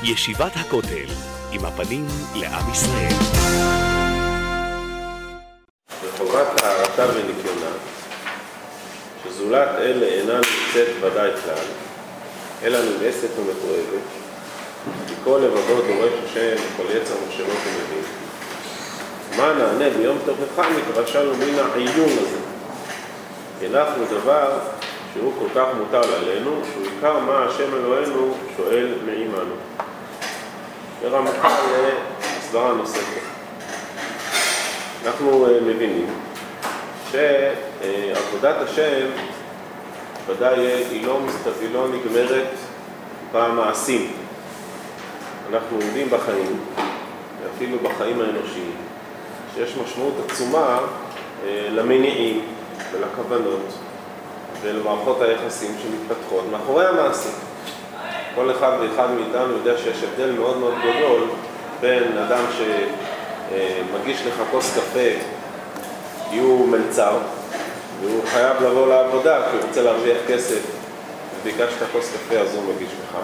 ישיבת הכותל, עם הפנים לעם ישראל. בחובת טהרתה וניקיונה, שזולת אלה אינה נמצאת ודאי כלל, אלא נמאסת ומתועבת, מכל לבבות דורש השם וכל יצר מחשבות ומבין. מה נענה ביום תוכחה מתרשלנו מן העיון הזה? הנחנו דבר שהוא כל כך מוטל עלינו, שהוא עיקר מה השם אלוהינו שואל מעימנו. ורמקה לסברה נוספת. אנחנו מבינים שעבודת השם ודאי היא לא נגמרת במעשים. אנחנו יודעים בחיים, אפילו בחיים האנושיים, שיש משמעות עצומה למניעים ולכוונות ולמערכות היחסים שמתפתחות מאחורי המעשים. כל אחד ואחד מאיתנו יודע שיש הבדל מאוד מאוד גדול בין אדם שמגיש לך כוס קפה כי הוא מלצר והוא חייב לבוא לעבודה כי הוא רוצה להרוויח כסף וביקשת כוס קפה אז הוא מגיש לך,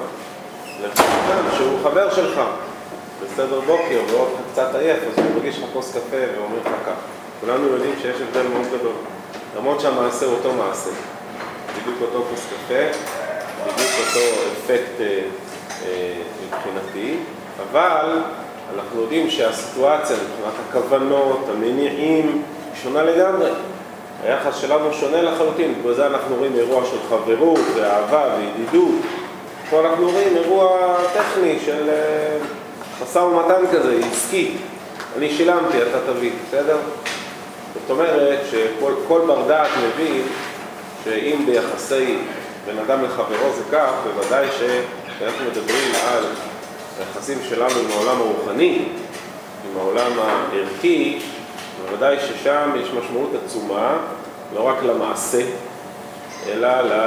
לבן שהוא חבר שלך בסדר בוקר ועוד קצת עייף אז הוא מגיש לך כוס קפה ואומר לך כך. כולנו יודעים שיש הבדל מאוד גדול, למרות שהמעשה הוא אותו מעשה, בדיוק אותו כוס קפה, בדיוק אותו אפקט מבחינתי, אבל אנחנו יודעים שהסיטואציה מבחינת הכוונות, המניעים, שונה לגמרי. היחס שלנו שונה לחלוטין, בזה אנחנו רואים אירוע של חברות ואהבה וידידות. פה אנחנו רואים אירוע טכני של משא ומתן כזה, עסקי. אני שילמתי, אתה תביא, בסדר? זאת אומרת שכל בר דעת מבין שאם ביחסי בין אדם לחברו זה כך, בוודאי שאנחנו מדברים על היחסים שלנו עם העולם הרוחני, עם העולם הערכי, בוודאי ששם יש משמעות עצומה, לא רק למעשה, אלא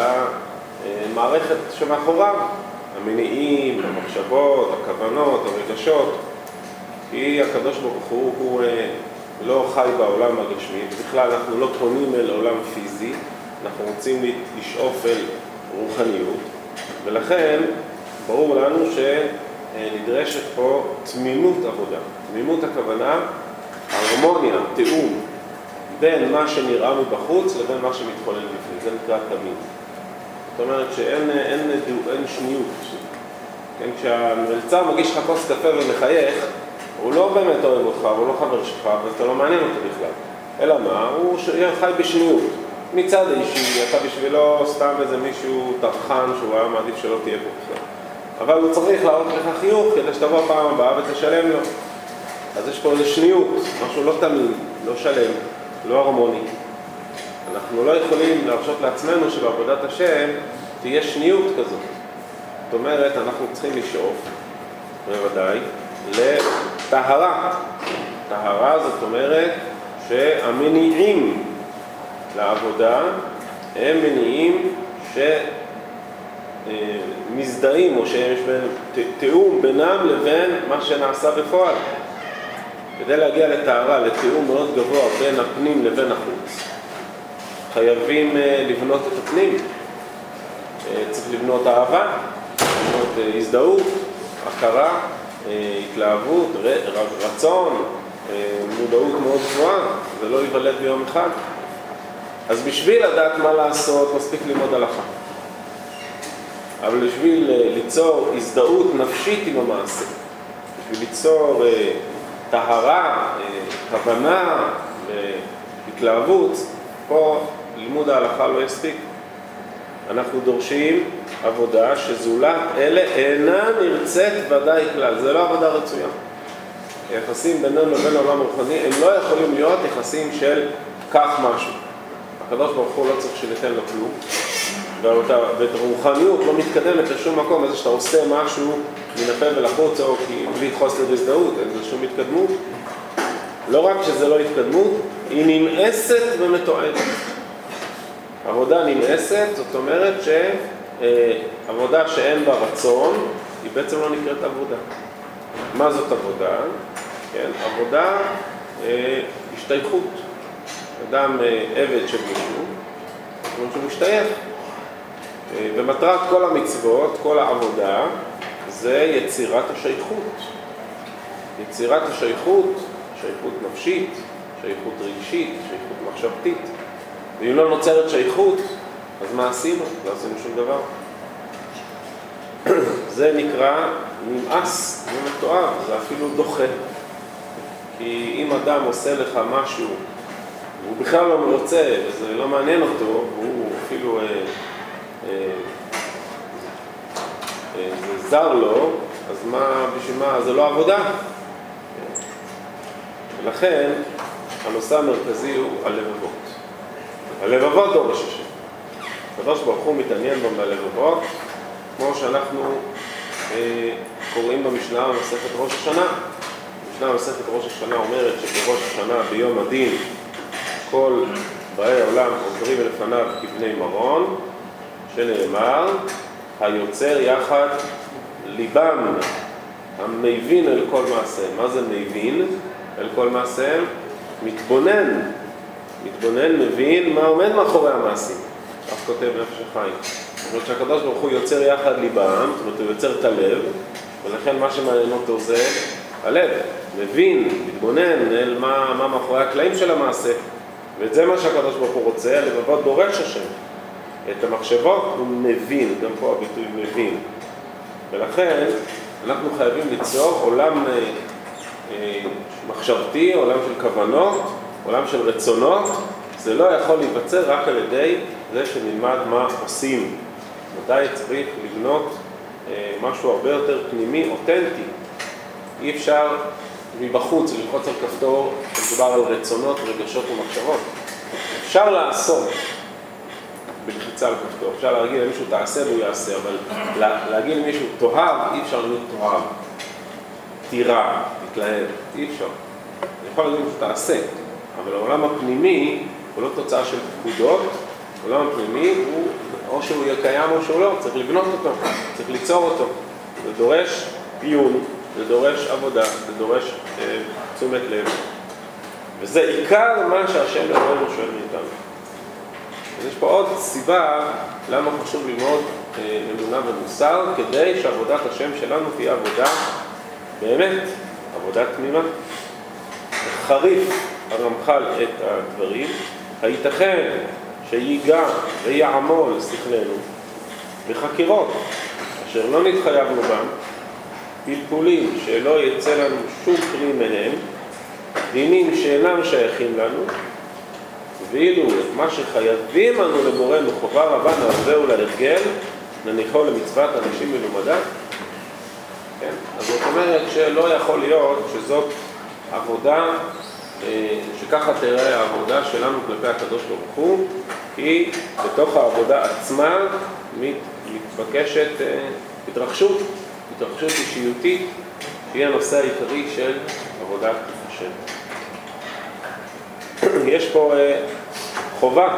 למערכת שמאחוריו, המניעים, המחשבות, הכוונות, הרגשות, כי הקדוש ברוך הוא לא חי בעולם הגשמי, בכלל אנחנו לא פונים אל עולם פיזי, אנחנו רוצים לשאוף אל רוחניות, ולכן ברור לנו שנדרשת פה תמימות עבודה. תמימות הכוונה, הרמוניה, תיאום, בין מה שנראה מבחוץ לבין מה שמתחולל בפנים. זה נקרא תמיד. זאת אומרת שאין שניות. כן, כשהמלצר מגיש לך כוס קפה ומחייך, הוא לא באמת אוהב אותך, הוא לא חבר שלך, ואתה לא מעניין אותו בכלל. אלא מה? הוא חי בשניות. מצד אישי, אתה בשבילו סתם איזה מישהו טרחן שהוא היה מעדיף שלא תהיה פה בכלל. אבל הוא צריך להראות לך חיוך כדי שתבוא פעם הבאה ותשלם לו. אז יש פה איזה שניות, משהו לא תמיד, לא שלם, לא הרמוני. אנחנו לא יכולים להרשות לעצמנו שבעבודת השם תהיה שניות כזאת. זאת אומרת, אנחנו צריכים לשאוף, בוודאי, לטהרה. טהרה זאת אומרת שהמניעים לעבודה הם מניעים שמזדהים או שיש תיאום בינם לבין מה שנעשה בפועל. כדי להגיע לטהרה, לתיאום מאוד גבוה בין הפנים לבין החוץ, חייבים לבנות את הפנים. צריך לבנות אהבה, לבנות הזדהות, הכרה, התלהבות, רצון, מודעות מאוד גבוהה, זה לא ייוולד ביום אחד. אז בשביל לדעת מה לעשות, מספיק ללמוד הלכה. אבל בשביל ליצור הזדהות נפשית עם המעשה, בשביל ליצור טהרה, כוונה, התלהבות, פה לימוד ההלכה לא יספיק. אנחנו דורשים עבודה שזולת אלה אינה נרצית ודאי כלל. זה לא עבודה רצויה. היחסים בינינו לבין העולם הרוחני הם לא יכולים להיות יחסים של כך משהו. הקדוש ברוך הוא לא צריך שניתן לו כלום, ואת הרוחניות לא מתקדמת לשום מקום, איזה שאתה עושה משהו מן הפה ולחוץ או בלי חוסר הזדהות, אין זה שום התקדמות. לא רק שזה לא התקדמות, היא נמאסת ומתועדת. עבודה נמאסת, זאת אומרת שעבודה שאין בה רצון, היא בעצם לא נקראת עבודה. מה זאת עבודה? כן, עבודה, השתייכות. אדם עבד של מישהו, כמו שהוא משתייך. ומטרת כל המצוות, כל העבודה, זה יצירת השייכות. יצירת השייכות, שייכות נפשית, שייכות רגשית, שייכות מחשבתית. ואם לא נוצרת שייכות, אז מה עשינו? לא עשינו שום דבר. זה נקרא נמאס, זה מתואר, זה אפילו דוחה. כי אם אדם עושה לך משהו, והוא בכלל לא רוצה, וזה לא מעניין אותו, והוא אפילו זה זר לו, אז מה, בשביל מה? זה לא עבודה. ולכן, הנושא המרכזי הוא הלבבות. הלבבות דורש השם. הקדוש ברוך הוא מתעניין בלבבות, כמו שאנחנו קוראים במשנה במסכת ראש השנה. המשנה במסכת ראש השנה אומרת שבראש השנה ביום הדין כל באי העולם עוברים לפניו כבני מרון, שנאמר, היוצר יחד ליבם, המבין אל כל מעשה. מה זה מבין אל כל מעשה? מתבונן, מבין מה עומד מאחורי המעשים. אף כותב נפש החיים. זאת אומרת שהקדוש ברוך הוא יוצר יחד ליבם, זאת אומרת הוא יוצר את הלב, ולכן מה שמעניין אותו זה הלב. מבין, מתבונן אל מה מאחורי הקלעים של המעשה. ואת זה מה שהקדוש ברוך הוא רוצה, הלבבות דורש השם. את המחשבות הוא מבין, גם פה הביטוי מבין. ולכן אנחנו חייבים ליצור עולם מחשבתי, עולם של כוונות, עולם של רצונות. זה לא יכול להיווצר רק על ידי זה שנלמד מה עושים. מתי צריך לבנות משהו הרבה יותר פנימי, אותנטי. אי אפשר מבחוץ ללחוץ על כפתור, מדובר על רצונות, רגשות ומחשבות. אפשר לעשות בלחיצה על כפתור, אפשר להגיד למישהו תעשה והוא יעשה, אבל להגיד למישהו תאהב, אי אפשר להיות תאהב. תירא, תתלהב, אי אפשר. אני יכול להגיד למישהו תעשה, אבל העולם הפנימי הוא לא תוצאה של פקודות, העולם הפנימי הוא או שהוא יהיה קיים או שהוא לא, צריך לבנות אותו, צריך ליצור אותו. זה דורש עיון, זה דורש עבודה, זה דורש תשומת לב. וזה עיקר מה שהשם אלוהינו שואל מאיתנו. אז יש פה עוד סיבה למה חשוב ללמוד אמונה ומוסר, כדי שעבודת השם שלנו תהיה עבודה באמת, עבודה תמימה. חריף הרמח"ל את הדברים, הייתכן שיגע ויעמול שכלנו בחקירות אשר לא נתחייבנו בם, פלפולים שלא יצא לנו שום פרי מהם, דינים שאינם שייכים לנו, ואילו את מה שחייבים לנו לבורנו חובה רבה נעזהו להרגל, נניחו למצוות אנשים מלומדה. כן? אז זאת אומרת שלא יכול להיות שזאת עבודה, שככה תראה העבודה שלנו כלפי הקדוש ברוך הוא, כי בתוך העבודה עצמה מתבקשת התרחשות אישיותית, שהיא הנושא העיקרי של עבודת השם. יש פה חובה,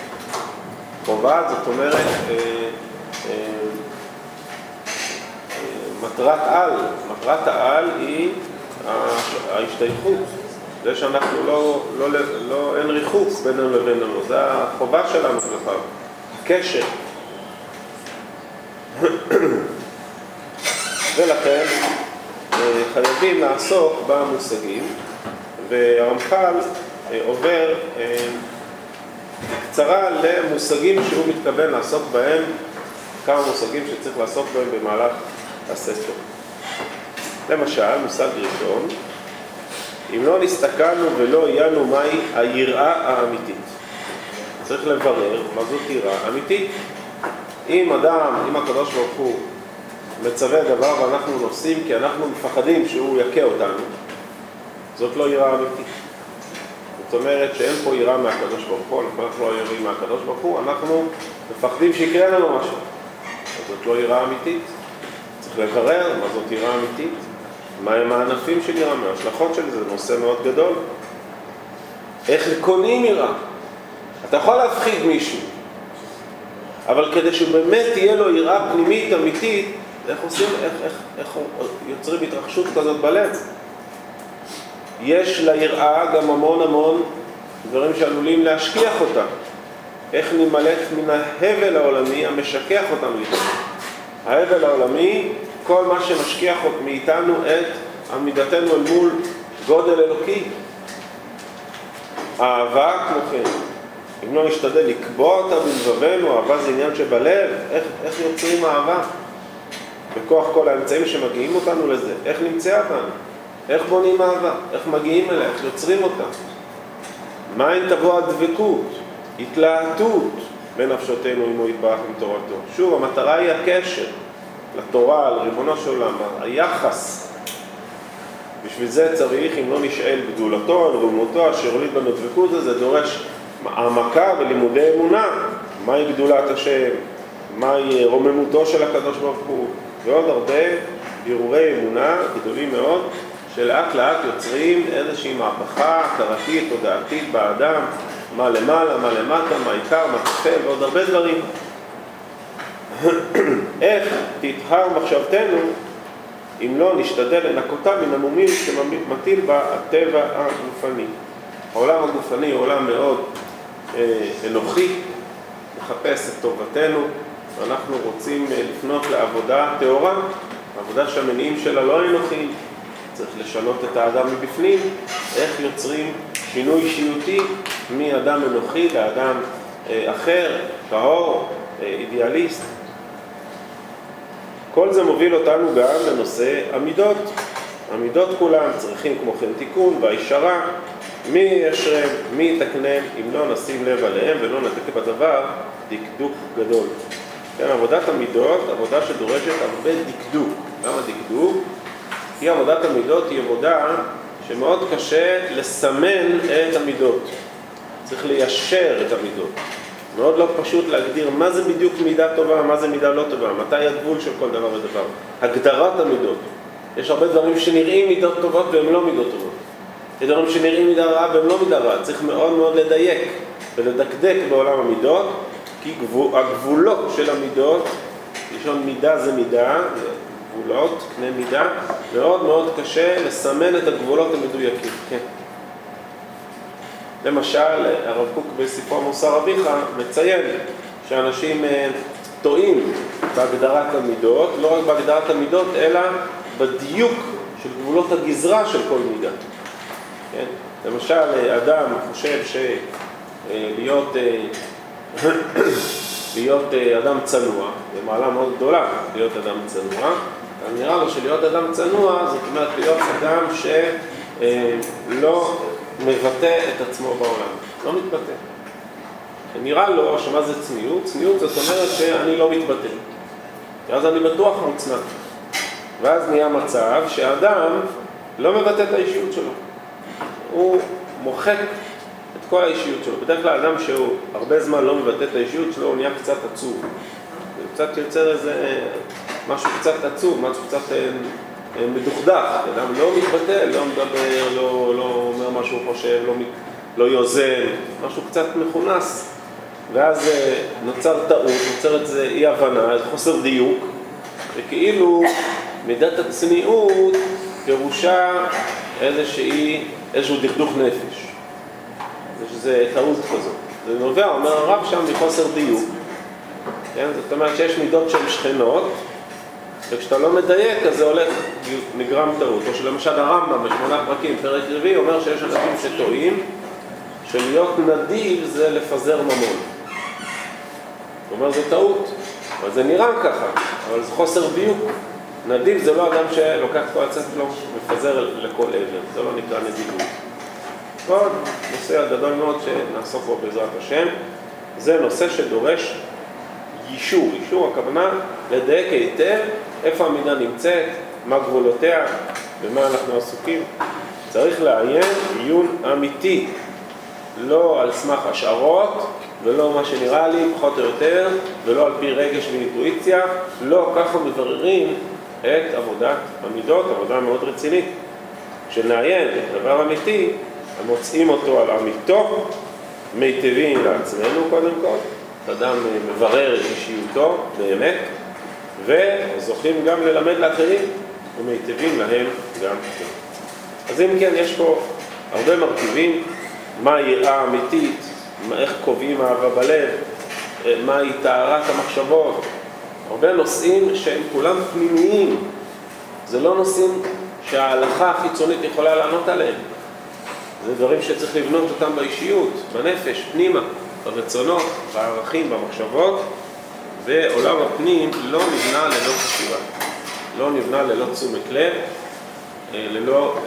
זאת אומרת מטרת העל היא ההשתייכות, זה שאנחנו אין ריחוק בינינו לבינינו, זה החובה שלנו כלפיו, קשר. ולכן חייבים לעסוק במושגים, והרמח"ל עובר בקצרה למושגים שהוא מתכוון לעסוק בהם, כמה מושגים שצריך לעסוק בהם במהלך הספר. למשל, מושג ראשון, אם לא נסתכלנו ולא עיינו מהי היראה האמיתית. צריך לברר מה זאת יראה אמיתית. אם הקדוש ברוך הוא מצווה דבר ואנחנו נוסעים כי אנחנו מפחדים שהוא יכה אותנו, זאת לא יראה אמיתית. זאת אומרת שאין פה יראה מהקדוש ברוך הוא, אנחנו לא יראים מהקדוש ברוך הוא, אנחנו מפחדים שיקרה לנו משהו. אז זאת לא יראה אמיתית. צריך לברר מה זאת יראה אמיתית, מהם הענפים של יראה, מה ההשלכות של זה, זה נושא מאוד גדול. איך קונים יראה? אתה יכול להפחיד מישהו, אבל כדי שבאמת תהיה לו יראה פנימית אמיתית, איך יוצרים התרחשות כזאת בלב? יש ליראה גם המון דברים שעלולים להשכיח אותה. איך נמלט מן ההבל העולמי המשכח אותנו לפעמים. ההבל העולמי כל מה שמשכיח מאיתנו את עמידתנו אל מול גודל אלוקי. אהבה כמו כן, אם לא נשתדל לקבוע אותה בלבבנו, אהבה זה עניין שבלב, איך יוצרים אהבה? בכוח כל האמצעים שמגיעים אותנו לזה, איך נמצא אותנו? איך בונים אהבה? איך מגיעים אליה? איך יוצרים אותה? מאין תבוא הדבקות, התלהטות בנפשותנו אם הוא יתברך עם תורתו. שוב, המטרה היא הקשר לתורה, לריבונו של עולם, היחס. בשביל זה צריך, אם לא נשאל בגדולתו, על רוממותו, אשר הוליד בנו דבקות, זה דורש העמקה ולימודי אמונה. מהי גדולת השם? מהי רוממותו של הקדוש ברוך הוא? ועוד הרבה בירורי אמונה גדולים מאוד, שלאט לאט יוצרים איזושהי מהפכה הכרתית, תודעתית באדם, מה למעלה, מה למטה, מה עיקר, מה תחתן, ועוד הרבה דברים. איך תתחר מחשבתנו אם לא נשתדל לנקותה מן המומים שמטיל בה הטבע הגופני. העולם הגופני הוא עולם מאוד אנוכי, מחפש את טובתנו, ואנחנו רוצים לפנות לעבודה טהורה, עבודה שהמניעים שלה לא אנוכיים. צריך לשנות את האדם מבפנים, איך יוצרים שינוי אישיותי מאדם אנוכי לאדם אחר, טהור, אידיאליסט. כל זה מוביל אותנו גם לנושא המידות. המידות כולם צריכים כמו כן תיקון והישרה, מי ישרם, מי יתקנם, אם לא נשים לב עליהם ולא נתק בדבר דקדוק גדול. כן, עבודת המידות, עבודה שדורשת הרבה דקדוק. למה דקדוק? כי עבודת המידות היא עבודה שמאוד קשה לסמן את המידות. צריך ליישר את המידות. מאוד לא פשוט להגדיר מה זה בדיוק מידה טובה, מה זה מידה לא טובה, מתי הגבול של כל דבר ודבר. הגדרת המידות. יש הרבה דברים שנראים מידות טובות והם לא מידות טובות. יש דברים שנראים מידה רעה והם לא מידה רעה. צריך מאוד מאוד לדייק ולדקדק בעולם המידות, כי הגבולות של המידות, לשון מידה זה מידה, גבולות, קנה מידה, מאוד מאוד קשה לסמן את הגבולות המדויקים. כן. למשל, הרב קוק בספרו מוסר אביך מציין שאנשים טועים בהגדרת המידות, לא רק בהגדרת המידות, אלא בדיוק של גבולות הגזרה של כל מידה. כן? למשל, אדם חושב להיות אדם צנוע, זה מעלה מאוד גדולה להיות אדם צנוע, אבל נראה לו שלהיות אדם צנוע זאת אומרת להיות אדם שלא מבטא את עצמו בעולם, לא מתבטא. נראה לו שמה זה צניעות? צניעות זאת אומרת שאני לא מתבטא, אז אני בטוח מוצנע. ואז נהיה מצב שהאדם לא מבטא את האישיות שלו, הוא מוחק את כל האישיות שלו. בדרך כלל אדם שהוא הרבה זמן לא מבטא את האישיות שלו, הוא נהיה קצת עצוב. הוא קצת יוצר איזה משהו קצת עצוב, משהו קצת מדוכדך. אדם לא מתבטא, לא מדבר, לא אומר מה שהוא חושב, לא יוזם, משהו קצת מכונס. ואז נוצר טעות, נוצר איזה אי הבנה, איזה חוסר דיוק, וכאילו מידת הצניעות פירושה איזשהו דכדוך נפש. זה טעות כזאת. זה נובע, אומר הרב שם, מחוסר דיוק. כן? זאת אומרת שיש מידות שהן שכנות, וכשאתה לא מדייק, אז זה הולך, נגרם טעות. או שלמשל הרמב"ם בשמונה פרקים, פרק רביעי, אומר שיש אנשים שטועים, שלהיות נדיב זה לפזר ממון. הוא אומר, זה טעות. אבל זה נראה ככה, אבל זה חוסר דיוק. נדיב זה לא אדם שלוקח כל הצד שלו, מפזר לכל עבר. זה לא נקרא נדיבות. עוד נושא גדול מאוד שנעסוק בו בעזרת השם, זה נושא שדורש יישור. יישור הכוונה לדייק היטב איפה המידה נמצאת, מה גבולותיה, במה אנחנו עסוקים. צריך לעיין עיון אמיתי, לא על סמך השערות, ולא מה שנראה לי פחות או יותר, ולא על פי רגש ואינטואיציה, לא ככה מבררים את עבודת המידות, עבודה מאוד רצינית. כשנעיין דבר אמיתי, מוצאים אותו על אמיתו, מיטבים לעצמנו קודם כל, אדם מברר את אישיותו באמת, וזוכים גם ללמד לאחרים, ומיטבים להם גם כן. אז אם כן, יש פה הרבה מרכיבים, מה היראה האמיתית, איך קובעים אהבה בלב, מהי טהרת המחשבות, הרבה נושאים שהם כולם פנימיים, זה לא נושאים שההלכה החיצונית יכולה לענות עליהם. זה דברים שצריך לבנות אותם באישיות, בנפש, פנימה, ברצונות, בערכים, במחשבות, ועולם הפנים לא נבנה ללא חשיבה, לא נבנה ללא תשומת לב, ללא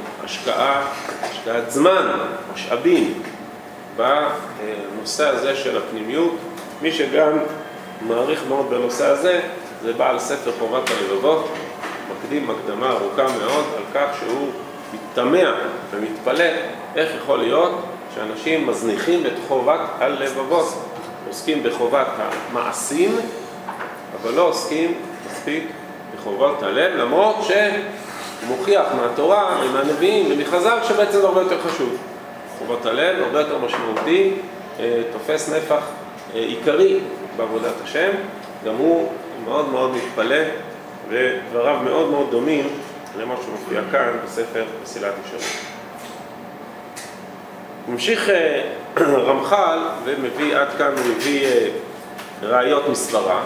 השקעת זמן, משאבים, בנושא הזה של הפנימיות. מי שגם מעריך מאוד בנושא הזה, זה בעל ספר חובת הלבבות, מקדים הקדמה ארוכה מאוד על כך שהוא מתתמע ומתפלא איך יכול להיות שאנשים מזניחים את חובת הלבבות, עוסקים בחובת המעשים, אבל לא עוסקים מספיק בחובת הלב, למרות שמוכיח מהתורה ומהנביאים ומחז"ל שבעצם זה הרבה יותר חשוב. חובת הלב הרבה יותר משמעותי, תופס נפח עיקרי בעבודת השם, גם הוא מאוד מאוד מתפלא, ודבריו מאוד מאוד דומים למה שמופיע כאן בספר מסילת ישרים. ממשיך רמח"ל ומביא עד כאן, הוא מביא ראיות מסברה,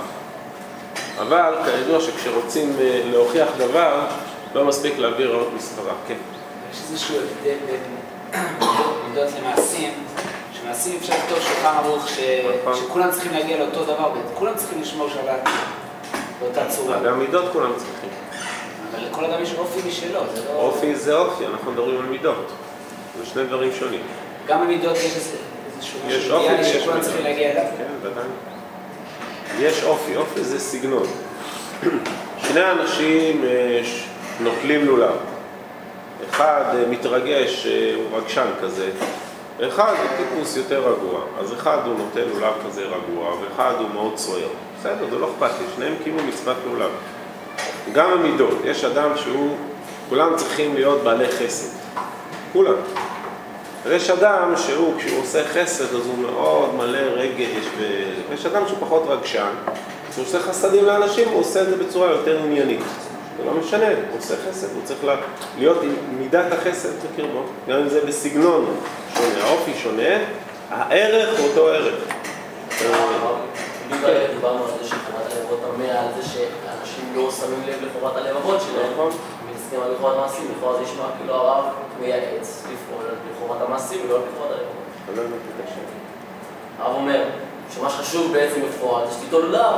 אבל כידוע שכשרוצים להוכיח דבר לא מספיק להביא ראיות מסברה. כן. יש איזשהו הבדל בין מידות למעשים, שמעשים אפשר לכתוב שולחן ערוך שכולם צריכים להגיע לאותו דבר, וכולם צריכים לשמור שבת באותה צורה. גם מידות כולם צריכים. אבל לכל אדם יש אופי משלו, זה לא... אופי זה אופי, אנחנו מדברים על מידות. זה שני דברים שונים. גם במידות יש איזשהו אידיאלי שכולם צריכים להגיע אליו. כן, ודאי. יש אופי, אופי זה סגנון. שני אנשים נוטלים לולב. אחד מתרגש, הוא רגשן כזה, ואחד הוא טיפוס יותר רגוע. אז אחד הוא נוטל לולב כזה רגוע, ואחד הוא מאוד סוער. בסדר, זה לא אכפת לי, שניהם קיימו מצוות לולב. גם המידות, יש אדם שהוא, כולם צריכים להיות בעלי חסד. כולם. ויש אדם שהוא, כשהוא עושה חסד, אז הוא מאוד מלא רגש, ויש אדם שהוא פחות רגשן. כשהוא עושה חסדים לאנשים, הוא עושה את זה בצורה יותר עניינית. זה לא משנה, הוא עושה חסד, הוא צריך להיות עם מידת החסד בקרבו. גם אם זה בסגנון שונה, האופי שונה, הערך הוא אותו ערך. דיברנו על זה שחובת הלבבות תמה על זה שאנשים לא שמים לב לחובת הלבבות שלהם. ומסכים על לחובת המעשים, לכאורה זה ישמע כאילו הרב מייעץ לפעול לחובת המעשים ולא לחובת הלבבות. הרב אומר שמה שחשוב בעצם בפועל זה שתיתול לב.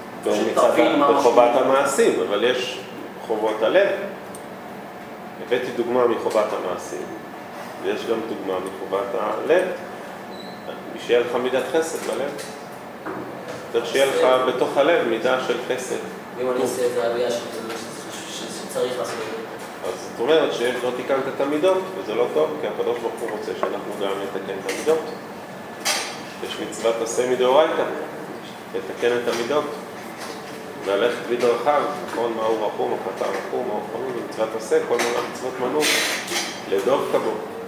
בחובת המעשים, אבל יש חובות הלב. הבאתי דוגמה מחובת המעשים, ויש גם דוגמה מחובת הלב. שיהיה לך מידת חסד בלב. צריך שיהיה לך בתוך הלב מידה של חסד. ואם אני עושה את זה עלייה שצריך לעשות את זה. אז זאת אומרת שלא תיקנת את המידות, וזה לא טוב, כי הקדוש ברוך הוא רוצה שאנחנו גם נתקן את המידות. יש מצוות עשה מדאורייתא, לתקן את המידות. ללכת בדרכיו, נכון, מהו רחום, או חטא רחום, או חנון, מצוות עשה, כל מיני מצוות מנוף, לדוב כבו.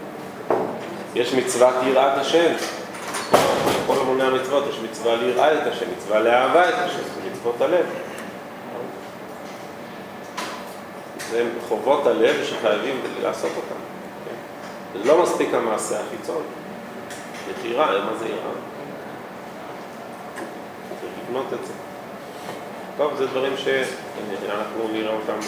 יש מצוות יראת השם. כל המוני המצוות יש מצווה ליראה את השם, מצווה לאהבה את השם, זה מצוות הלב. זה חובות הלב שחייבים לעשות אותם. זה לא מספיק המעשה החיצון. יראה, מה זה יראה? צריך לבנות את זה. טוב, זה דברים שאנחנו נראה אותם.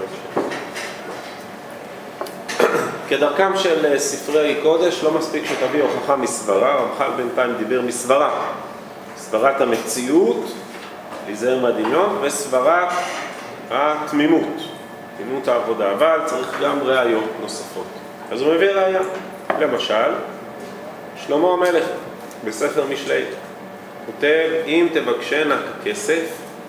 כדרכם של ספרי קודש, לא מספיק שתביא הוכחה מסברה, רמח"ל בינתיים דיבר מסברה. סברת המציאות, להיזהר מהדמיון, וסברת התמימות, תמימות העבודה, אבל צריך גם ראיות נוספות. אז הוא מביא ראיה. למשל, שלמה המלך בספר משלי, כותב, אם תבקשנה כסף,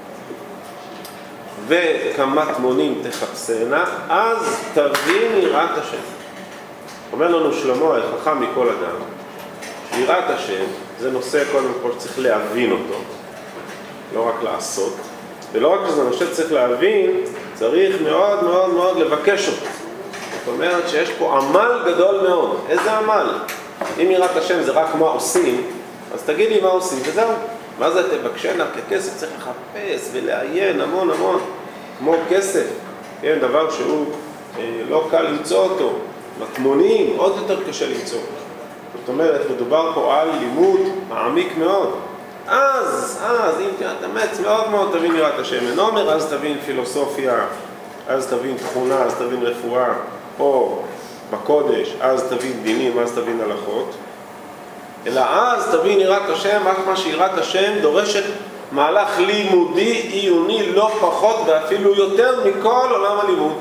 וכמה מונים תחפשנה, אז תבין יראת השם. אומר לנו שלמה, החכם מכל אדם, יראת השם זה נושא קודם כל שצריך להבין אותו, לא רק לעשות, ולא רק שזה נושא שצריך להבין, צריך מאוד מאוד מאוד לבקש אותו. זאת אומרת שיש פה עמל גדול מאוד. איזה עמל? אם יראת השם זה רק מה עושים, אז תגיד לי מה עושים וזהו. מה זה תבקשנה? ככסף צריך לחפש ולעיין המון המון, כמו כסף, כן, דבר שהוא לא קל למצוא אותו, מטמונים, עוד יותר קשה למצוא. זאת אומרת, מדובר פה על לימוד מעמיק מאוד. אז אם תאמץ מאוד מאוד תבין יראת השם, אין אומר, אז תבין פילוסופיה אז תבין תכונה, אז תבין רפואה, או בקודש, אז תבין דינים, אז תבין הלכות, אלא אז תבין יראת השם, רק מה שיראת השם דורשת מהלך לימודי, עיוני, לא פחות ואפילו יותר מכל עולם הלימוד.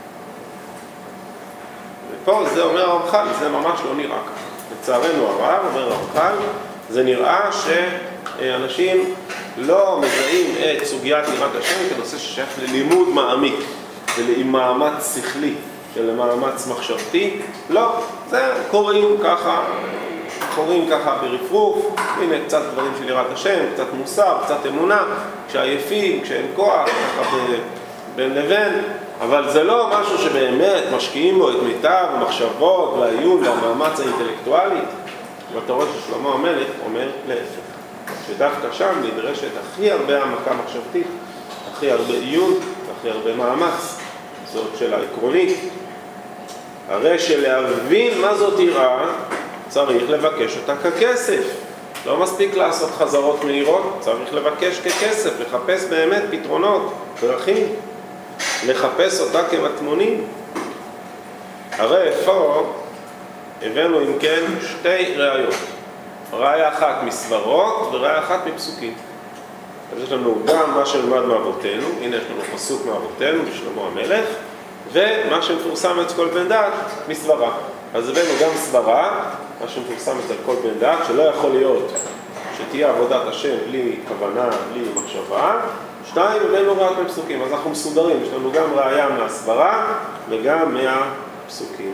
ופה זה אומר הרמח"ל, זה ממש לא נראה ככה. לצערנו הרב, אומר הרמח"ל, זה נראה שאנשים לא מזהים את סוגיית יראת השם כנושא ששייך ללימוד מעמיק ולמאמץ שכלי ולמאמץ מחשבתי. לא, זה קוראים ככה ברפרוף, הנה קצת דברים של יראת השם, קצת מוסר, קצת אמונה, כשעייפים, כשאין כוח, ככה בין לבין, אבל זה לא משהו שבאמת משקיעים בו את מיטב המחשבות והעיון והמאמץ האינטלקטואלי. ואתה רואה ששלמה המלך אומר להפך, שדווקא שם נדרשת הכי הרבה העמקה מחשבתית, הכי הרבה עיון והכי הרבה מאמץ. זאת שאלה עקרונית. הרי שלהבין מה זאת יראה, צריך לבקש אותה ככסף. לא מספיק לעשות חזרות מהירות, צריך לבקש ככסף, לחפש באמת פתרונות, דרכים, לחפש אותה כמטמונים. הרי פה הבאנו אם כן שתי ראיות. ראיה אחת מסברות וראיה אחת מפסוקים. אז יש לנו גם מה שנלמד מאבותינו, הנה יש לנו פסוק מאבותינו בשלמה המלך, ומה שמפורסם אצל כל בן דעת מסברה. אז הבאנו גם סברה, מה שמפורסם אצל כל בן דעת, שלא יכול להיות שתהיה עבודת השם בלי כוונה, בלי מחשבה. שתיים, הבאנו רק מפסוקים, אז אנחנו מסודרים, יש לנו גם ראיה מהסברה וגם מהפסוקים.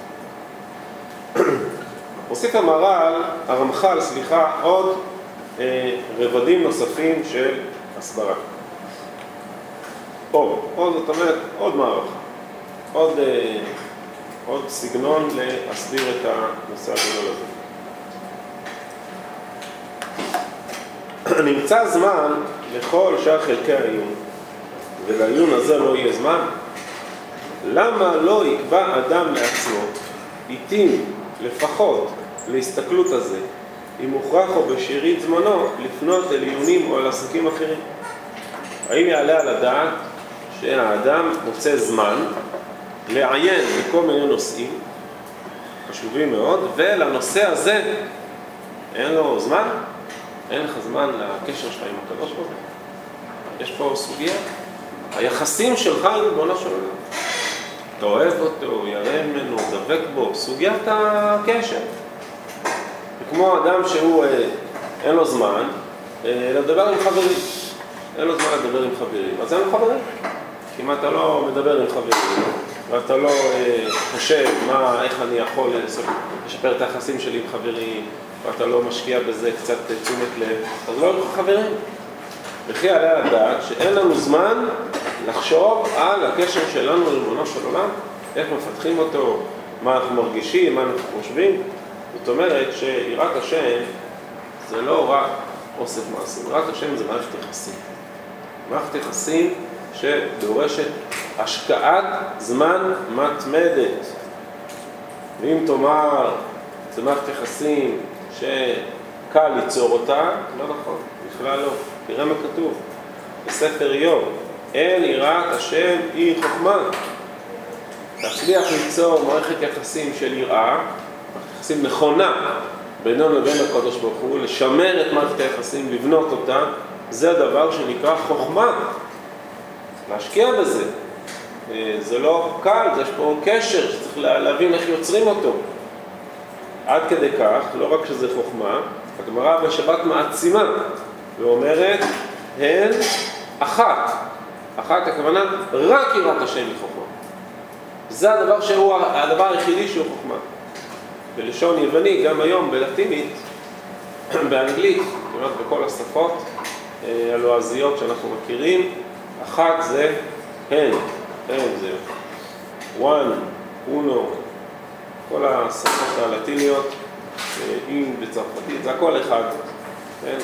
הוסיף הרמח"ל, עוד רבדים נוספים של הסברה. עוד זאת אומרת, עוד מערכה, עוד סגנון להסביר את הנושא הגדול הזה. נמצא זמן לכל שאר חלקי העיון, ולעיון הזה לא יהיה זמן. למה לא יקבע אדם לעצמו עיתים לפחות להסתכלות הזה, אם מוכרח או בשארית זמנו לפנות אל עיונים או אל עסקים אחרים? האם יעלה על הדעת שהאדם מוצא זמן לעיין בכל מיני נושאים חשובים מאוד, ולנושא הזה אין לו זמן? אין לך זמן לקשר שלך עם הקדוש ברוך הוא? יש פה סוגיה. היחסים שלך עם ריבונו של עולם. אתה אוהב אותו, ירא ממנו, דבק בו, סוגיית הקשר. וכמו אדם שהוא אין לו זמן לדבר עם חברים. אין לו זמן לדבר עם חברים, אז אין לו חברים. אם אתה לא מדבר עם חברים, ואתה לא חושב איך אני יכול לשפר את היחסים שלי עם חברים, ואתה לא משקיע בזה קצת תשומת לב, אז לא יהיו חברים. וכי עליה לדעת שאין לנו זמן לחשוב על הקשר שלנו לריבונו של עולם, איך מפתחים אותו, מה אנחנו מרגישים, מה אנחנו חושבים. זאת אומרת שיראת השם זה לא רק אוסף מעשים, יראת השם זה מערכת יחסים. מערכת יחסים שדורשת השקעת זמן מתמדת. ואם תאמר, זה מערכת יחסים שקל ליצור אותה, לא נכון, בכלל לא. תראה מה כתוב בספר איוב, אין יראת השם היא חוכמה. תצליח ליצור מערכת יחסים של יראה, מערכת יחסים נכונה בינינו לבין הקדוש ברוך הוא, לשמר את מערכת היחסים, לבנות אותה, זה הדבר שנקרא חוכמה. להשקיע בזה. זה לא קל, יש פה קשר שצריך להבין איך יוצרים אותו. עד כדי כך, לא רק שזה חוכמה, הגמרא בשבת מעצימה ואומרת, הן אחת. אחת הכוונה, רק יראת השם היא חוכמה. זה הדבר שהוא הדבר היחידי שהוא חוכמה. בלשון יווני, גם היום בלטינית, באנגלית, כמעט בכל השפות הלועזיות שאנחנו מכירים, אחת זה הן זה one, uno, כל השפות הלטיניות, אם בצרפתית, זה הכל אחד, כן?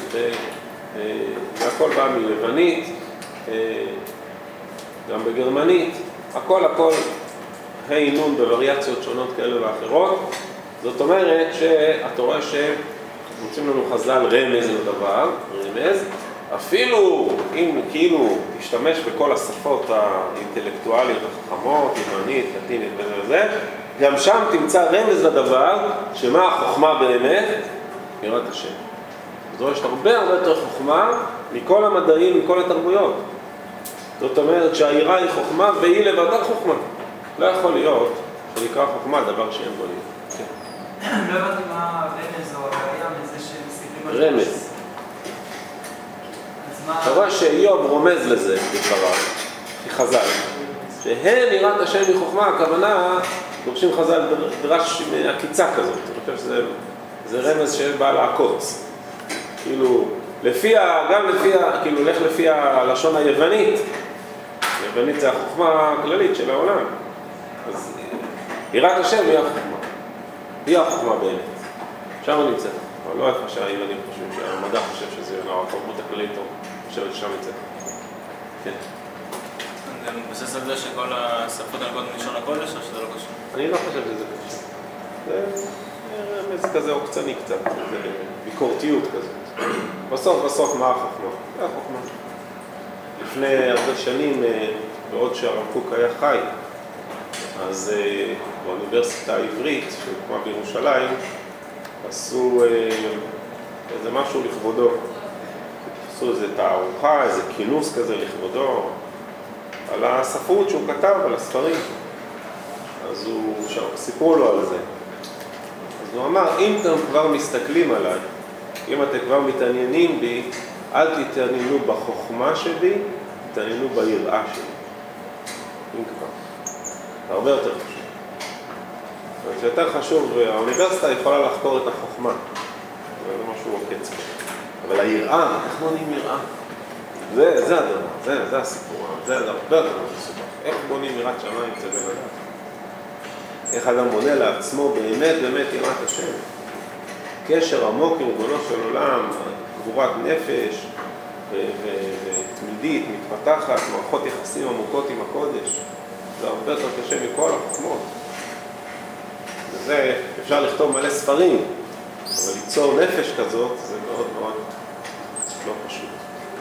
זה הכל בא מלבנית, גם בגרמנית, הכל, ה' נון בווריאציות שונות כאלה ואחרות. זאת אומרת שאתה רואה שמוצאים לנו חז"ל רמז לדבר, רמז, אפילו אם כאילו תשתמש בכל השפות האינטלקטואליות החכמות, יוונית, לטינית וזה, גם שם תמצא רמז לדבר שמה החוכמה באמת? יראת השם. זאת יש הרבה יותר חוכמה מכל המדעים, מכל התרבויות. זאת אומרת שהיראה היא חוכמה והיא לבדה חוכמה. לא יכול להיות שנקרא חוכמה דבר שאין בו להיות. לא הבנתי מה הרמז או הראייה מזה שמסתכלים על רמז. אתה רואה שאיוב רומז לזה בדבריו, כחז"ל, שהם יראת השם מחוכמה, הכוונה, דורשים חז"ל דרש עקיצה כזאת, אני חושב שזה רמז שבא לעקוץ. כאילו, כאילו, לך לפי הלשון היוונית, היוונית זה החוכמה הכללית של העולם, אז יראת השם היא החוכמה, היא החוכמה באמת, שם נמצאת. אבל לא איפה שהיוונים חושבים, שהמדע חושב שזה התרבות הכללית, או חושב ששם נמצאת. כן. זה מתבסס על זה שכל השפות הנוגעות מלשון הקודש, או שזה לא קשור? אני לא חושב שזה קשור. זה רמז כזה עוקצני קצת, זה ביקורתיות כזאת. בסוף מה החוכמה? זה החוכמה. לפני הרבה שנים, בעוד שהרב קוק היה חי, אז באוניברסיטה העברית, שהוקמה בירושלים, עשו איזה משהו לכבודו. עשו איזה תערוכה, איזה כינוס כזה לכבודו, על הספרות שהוא כתב, על הספרים. אז סיפרו לו על זה. אז הוא אמר, אם אתם כבר מסתכלים עליי, אם אתם כבר מתעניינים בי, אל תתעניינו בחוכמה שבי, תתעניינו ביראה שלי. אם כבר. זה הרבה יותר חשוב. זה יותר חשוב, האוניברסיטה יכולה לחקור את החוכמה. זה משהו עוקץ. אבל היראה, איך בונים יראה? זה הדבר, זה הסיפור, זה הרבה יותר מסובך. איך בונים יראת שמיים? זה בלדעת. איך אדם בונה לעצמו באמת יראת השם. קשר עמוק עם ריבונו של עולם, גבורת נפש ותמידית, מתפתחת, מערכות יחסים עמוקות עם הקודש. זה הרבה יותר קשה מכל החוכמות. וזה אפשר לכתוב מלא ספרים, אבל ליצור נפש כזאת זה מאוד לא פשוט.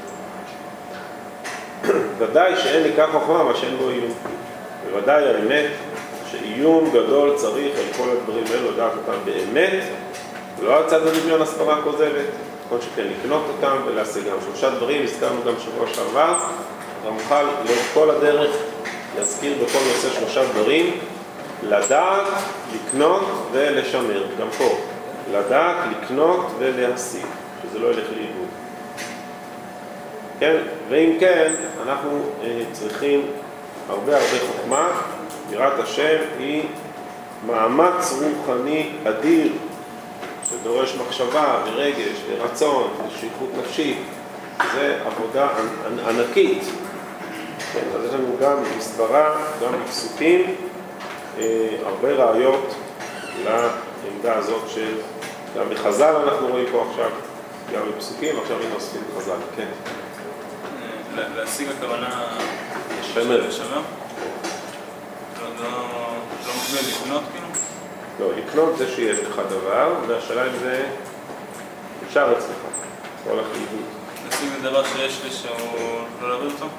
ודאי שאין עיקר חוכמה מה שאין בו איום. בוודאי האמת שאיום גדול צריך על כל הדברים האלו, לדעת אותם באמת, לא על צד הדמיון הסברה כוזבת, כל שכן לקנות אותם ולהשיג גם 3 דברים, הזכרנו גם שבוע שעבר, אתה מוכל להיות כל הדרך להזכיר בכל נושא 3 דברים, לדעת, לקנות ולשמר, גם פה, לדעת, לקנות ולהשיג, שזה לא ילך לאיבוד. כן? ואם כן, אנחנו צריכים הרבה חוכמה. יראת השם היא מאמץ רוחני אדיר שדורש מחשבה ורגש ורצון ושייכות נפשית. זה עבודה ענקית. כן, אז יש לנו גם בסברה, גם בפסוקים, הרבה ראיות לעמדה הזאת של גם בחז"ל אנחנו רואים פה עכשיו, גם בפסוקים, עכשיו הנה עושים בחז"ל, כן. להשיג הכוונה לשמר. לא מגביל לקנות כאילו? לא, לקנות זה שיש לך דבר, והשאלה אם זה אפשר אצלך, או הולך לאיבוד. להשיג את דבר שיש לי שהוא לא להביא אותו?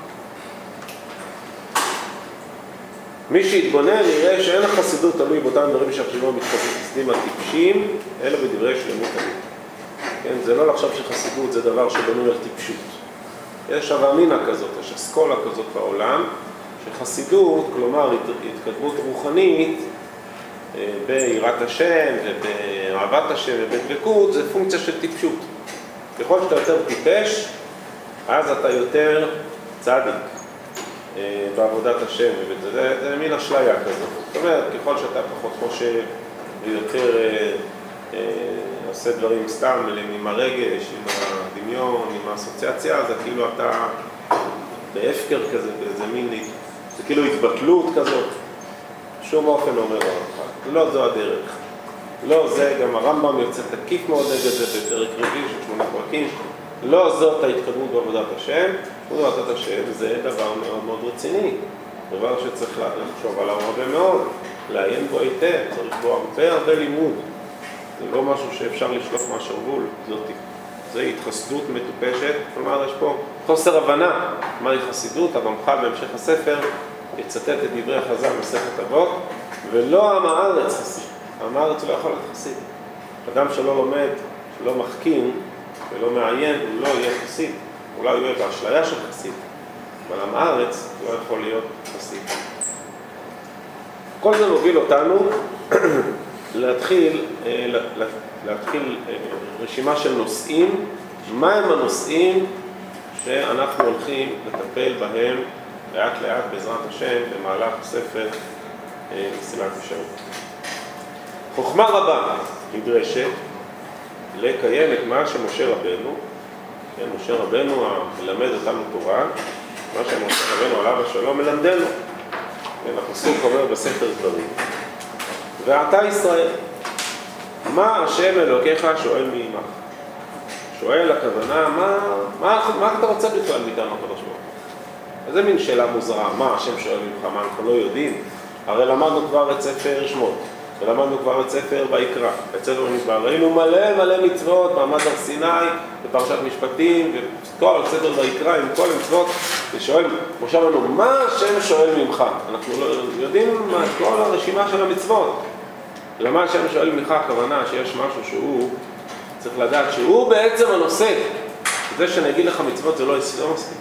מי שיתבונן יראה שאין החסידות תלוי באותם דברים שהחשיבו מתחסדים הטיפשים, אלא בדברי שלמות הלב. כן, זה לא לחשוב שחסידות זה דבר שבנוי על טיפשות. יש אבמינה כזאת, יש אסכולה כזאת בעולם, שחסידות, כלומר התקדמות רוחנית, ביראת השם ובאהבת השם ובדבקות, זה פונקציה של טיפשות. ככל שאתה יותר טיפש, אז אתה יותר צדיק בעבודת השם, זה מין אשליה כזאת. זאת אומרת, ככל שאתה פחות חושב ויותר עושה דברים סתם, עם הרגש, עם הדמיון, עם האסוציאציה, אז כאילו אתה בהפקר כזה, באיזה מין, זה כאילו התבטלות כזאת. שום אופן לא אומר הרמח"ל. לא זו הדרך. לא זה, גם הרמב"ם יוצא תקיף מאוד נגד זה בפרק רביעי של 8 פרקים. לא זאת ההתקדמות בעבודת השם. בעבודת השם זה דבר מאוד מאוד רציני. דבר שצריך לחשוב עליו הרבה מאוד. לעיין בו היטב, צריך בו הרבה לימוד. זה לא משהו שאפשר לשלוף מהשרוול, זאת זה התחסדות מטופשת, כלומר יש פה חוסר הבנה מהי חסידות. הרמח"ל בהמשך הספר יצטט את דברי החז"ל מסכת אבות, ולא עם הארץ חסיד. עם הארץ לא יכול להיות חסיד. אדם שלא לומד, שלא מחכים ולא מעיין, הוא לא יהיה חסיד. אולי הוא יהיה באשליה של חסיד, אבל עם הארץ לא יכול להיות חסיד. כל זה מוביל אותנו להתחיל רשימה של נושאים. מהם הנושאים שאנחנו הולכים לטפל בהם לאט לאט בעזרת השם במהלך הספר מסילת ישרים. חוכמה רבה נדרשת לקיים את מה שמשה רבנו, משה רבנו המלמד אותנו תורה, מה שמשה רבנו עליו השלום מלמדנו. הפסוק אומר בספר דברים, ואתה ישראל, מה השם אלוקיך שואל מעמך? שואל הכוונה, מה אתה רוצה בכלל מאיתנו הקדוש ברוך הוא? איזה מין שאלה מוזרה, מה השם שואל ממך, מה אנחנו לא יודעים? הרי למדנו כבר את ספר שמות, ולמדנו כבר את ספר ויקרא, את ספר במדבר, ראינו מלא מצוות, מעמד הר סיני, בפרשת משפטים, וכל ספר ויקרא עם כל המצוות, ושואל, משה רבנו, מה השם שואל ממך? אנחנו לא יודעים מה, כל הרשימה של המצוות. למה השם שואל ממך הכוונה שיש משהו שהוא צריך לדעת שהוא בעצם הנושא. זה שאני אגיד לך מצוות זה לא מספיק.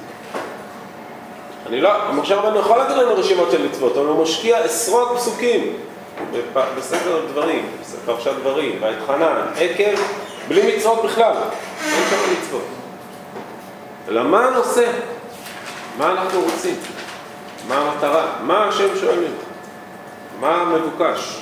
משה רבנו יכול להגיד לנו רשימות של מצוות, אבל הוא משקיע עשרות פסוקים בספר דברים, בפרשת דברים, בהתחנן, עקב, בלי מצוות בכלל. אין שם מצוות. אלא מה הנושא? מה אנחנו רוצים? מה המטרה? מה השם שואל ממך? מה מבוקש?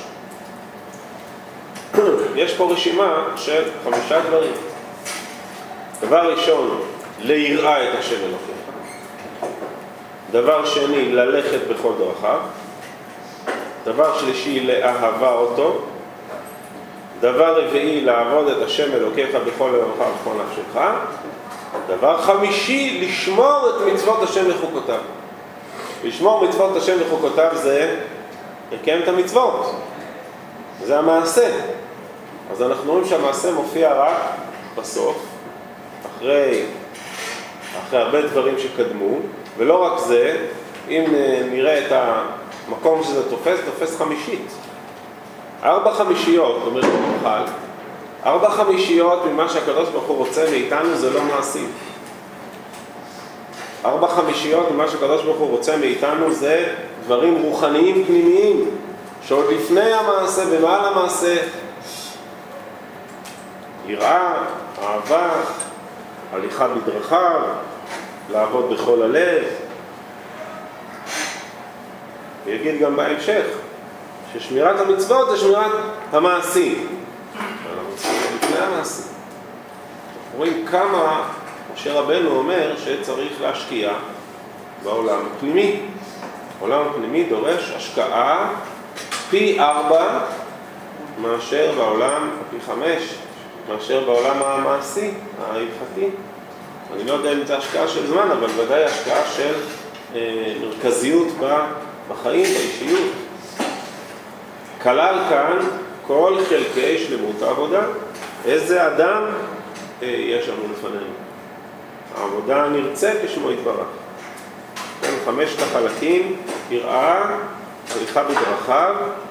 יש פה רשימה של 5 דברים. דבר ראשון, ליראה את השם אלוקיך. דבר שני, ללכת בכל דרכיו. דבר שלישי, לאהבה אותו. דבר רביעי, לעבוד את השם אלוקיך בכל דרכיו ובכל נפשך. דבר חמישי, לשמור את מצוות השם לחוקותיו. לשמור מצוות השם לחוקותיו זה לקיים את המצוות. זה המעשה. אז אנחנו רואים שהמעשה מופיע רק בסוף, אחרי הרבה דברים שקדמו, ולא רק זה, אם נראה את המקום שזה תופס חמישית. 4 חמישיות, אומר הרמח"ל, 4 חמישיות ממה שהקדוש ברוך הוא רוצה מאיתנו זה לא מעשים. 4 חמישיות ממה שהקדוש ברוך הוא רוצה מאיתנו זה דברים רוחניים פנימיים, שעוד לפני המעשה ומעל המעשה, יראה, אהבה, הליכה בדרכיו, לעבוד בכל הלב. ויגיד גם בהמשך ששמירת המצוות זה שמירת המעשים. אבל המצוות זה לפני המעשים. רואים כמה משה רבנו אומר שצריך להשקיע בעולם הפנימי. העולם הפנימי דורש השקעה פי 4 מאשר בעולם, פי 5 מאשר בעולם המעשי, ההלכתי. אני לא יודע אם זה השקעה של זמן, אבל ודאי השקעה של מרכזיות בחיים, באישיות. כלל כאן כל חלקי שלמות העבודה. איזה אדם יש לנו לפנינו? העבודה נרצה כשמו יתברך. 5 החלקים, יראה, הליכה בדרכיו,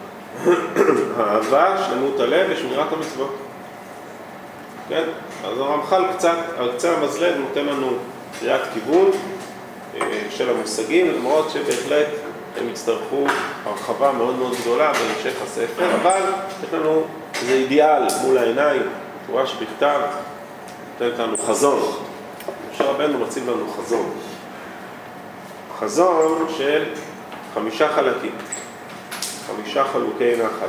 אהבה, שלמות הלב ושמירת המצוות. כן? אז הרמח"ל קצת, על קצה המזלג נותן לנו קריאת כיוון של המושגים, למרות שבהחלט הם יצטרכו הרחבה מאוד מאוד גדולה בהמשך הספר, אבל יש לנו איזה אידיאל מול העיניים, תורה שבכתב, נותנת לנו חזון. משה רבנו מציב לנו חזון. חזון של 5 חלקים, 5 חלוקי נחל.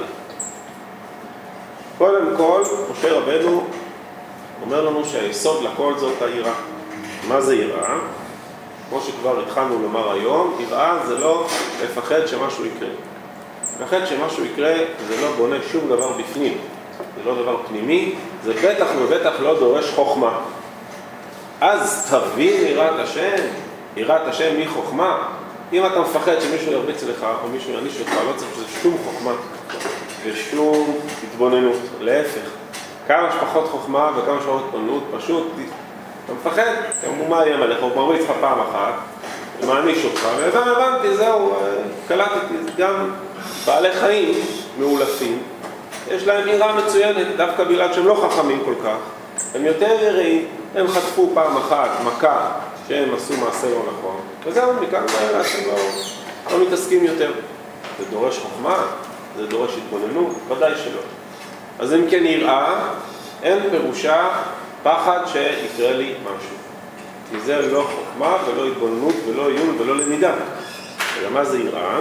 קודם כל, משה רבנו אומר לנו שהיסוד לכל זאת היראה. מה זה יראה? כמו שכבר התחלנו לומר היום, יראה זה לא לפחד שמשהו יקרה. לפחד שמשהו יקרה זה לא בונה שום דבר בפנים, זה לא דבר פנימי, זה בטח ובטח לא דורש חוכמה. אז תבין יראת השם, יראת השם היא חוכמה. אם אתה מפחד שמישהו ירביץ לך או מישהו יעניש לך, לא צריך שזה שום חוכמה ושום התבוננות, להפך. כמה שפחות חוכמה וכמה שפחות התבוננות, פשוט, אתה מפחד, הוא מאיים עליך, הוא מרביץ לך פעם אחת, הוא מעניש אותך, והבנתי, זהו, קלטתי, גם בעלי חיים מאולפים, יש להם יראה מצוינת, דווקא בגלל שהם לא חכמים כל כך, הם יותר יראים, הם חטפו פעם אחת מכה שהם עשו מעשה לא נכון, וזהו, מכאן ואלה שהם לא מתעסקים יותר. זה דורש חוכמה, זה דורש התבוננות, ודאי שלא. אז אם כן יראה, אין פירושה פחד שיקרה לי משהו. כי זה לא חוכמה ולא התבוננות ולא עיון ולא למידה. אלא מה זה יראה?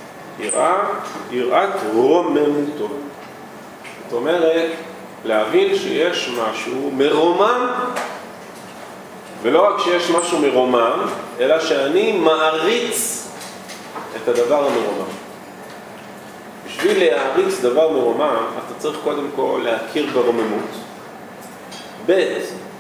יראת רוממותו. זאת אומרת, להבין שיש משהו מרומם, ולא רק שיש משהו מרומם, אלא שאני מעריץ את הדבר המרומם. בשביל להעריץ דבר מרומם, אתה צריך קודם כל להכיר ברוממות. ב'